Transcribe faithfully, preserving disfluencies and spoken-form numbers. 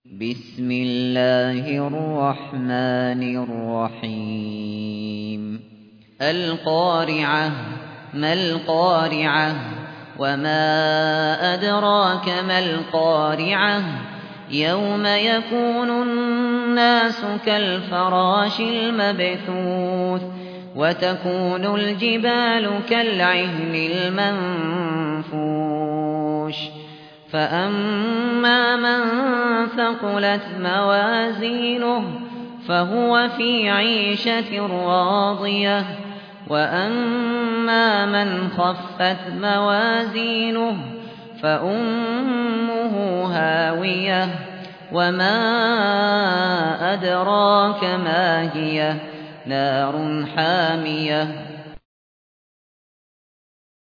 بسم الله الرحمن الرحيم القارعة ما القارعة وما أدراك ما القارعة يوم يكون الناس كالفراش المبثوث وتكون الجبال كالعهن المنفوش فأما من ثقلت موازينه فهو في عيشة راضية وأما من خفت موازينه فأمه هاوية وما أدراك ما هي نار حامية